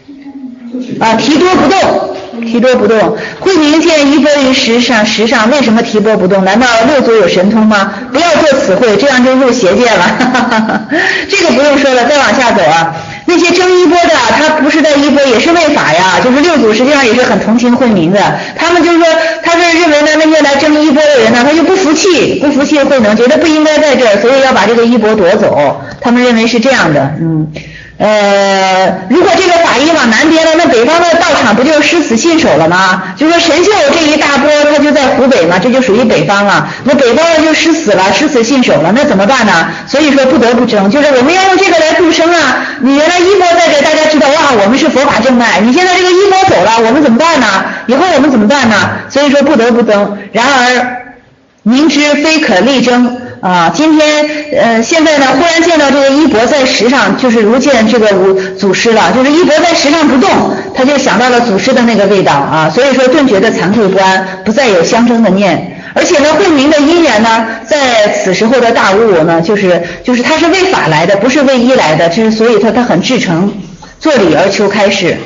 提拨不动，提拨不动。慧明见一拨于石上，为什么提拨不动？难道六祖有神通吗？不要做此会，这样就入邪界了。这个不用说了，再往下走啊。那些争衣钵的，他不是在衣钵，也是为法呀。就是六祖实际上也是很同情慧明的，他们就是说，他是认为呢，那些来争衣钵的人呢，他就不服气慧能，觉得不应该在这儿，所以要把这个衣钵夺走。他们认为是这样的，如果这个法医往南边了，那北方的道场不就失死信守了吗？就说神秀这一大波，他就在湖北嘛，这就属于北方了。那北方的就失死信守了，那怎么办呢？所以说不得不争，就是我们要用这个来度生啊。你原来衣钵在这，大家知道哇，我们是佛法正脉。你现在这个衣钵走了，我们怎么办呢？以后我们怎么办呢？所以说不得不争。然而明知非可力争。今天现在呢，忽然见到这个衣钵在石上，就是如见这个祖师了，就是衣钵在石上不动，他就想到了祖师的那个味道啊，所以说顿觉得惭愧不安，不再有相争的念。而且呢，慧明的因缘呢，在此时候的大悟呢，就是他是为法来的，不是为依来的，所以他很至诚，作礼而求开示。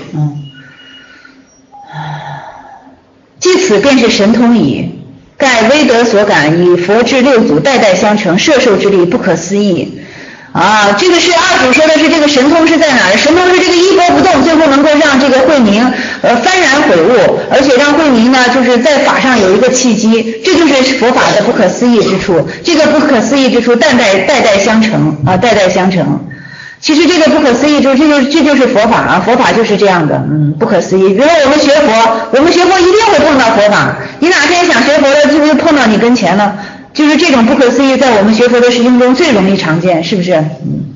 即此便是神通矣。盖威德所感，以佛至六祖代代相承，摄受之力不可思议。这个是二祖说的是这个神通是在哪儿？神通是这个衣钵不动，最后能够让这个慧明幡然悔悟，而且让慧明呢就是在法上有一个契机，这就是佛法的不可思议之处。这个不可思议之处代代相承代代相承。其实这个不可思议，这就是佛法啊，佛法就是这样的，不可思议。比如说我们学佛一定会碰到佛法，你哪天想学佛了，是不是碰到你跟前了？就是这种不可思议，在我们学佛的事情中最容易常见，是不是？